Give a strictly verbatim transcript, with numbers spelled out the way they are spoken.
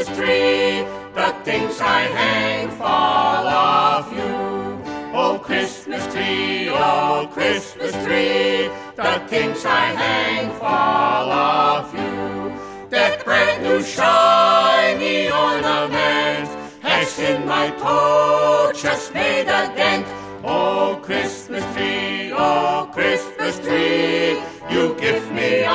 tree, the things I hang fall off you. Oh, Christmas tree, oh, Christmas tree, the things I hang fall off you. That brand new shiny ornament has in my toe just made a dent. Oh, Christmas tree, oh, Christmas tree, you give me